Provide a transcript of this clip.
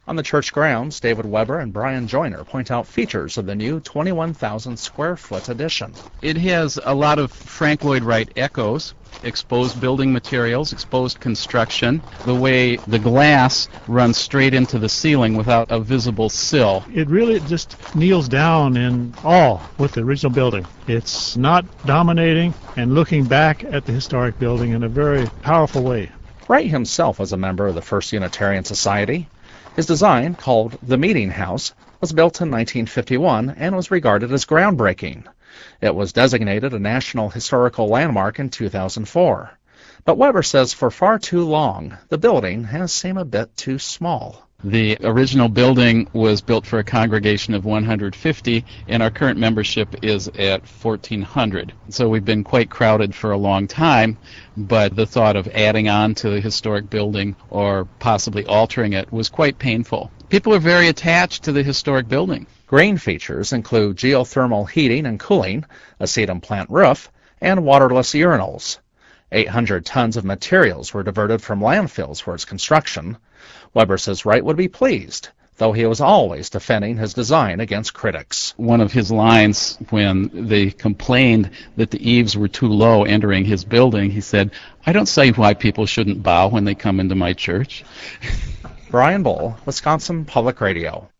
On the church grounds, David Weber and Brian Joyner point out features of the new 21,000 square foot addition. It has a lot of Frank Lloyd Wright echoes, exposed building materials, exposed construction, the way the glass runs straight into the ceiling without a visible sill. It really just kneels down in awe with the original building. It's not dominating and looking back at the historic building in a very powerful way. Wright himself was a member of the First Unitarian Society. His design, called the Meeting House, was built in 1951 and was regarded as groundbreaking. It was designated a National Historical Landmark in 2004. But Weber says for far too long, the building has seemed a bit too small. The original building was built for a congregation of 150, and our current membership is at 1,400. So we've been quite crowded for a long time, but the thought of adding on to the historic building or possibly altering it was quite painful. People are very attached to the historic building. Green features include geothermal heating and cooling, a sedum plant roof, and waterless urinals. 800 tons of materials were diverted from landfills for its construction. Weber says Wright would be pleased, though he was always defending his design against critics. One of his lines when they complained that the eaves were too low entering his building, he said, "I don't say why people shouldn't bow when they come into my church." Brian Bull, Wisconsin Public Radio.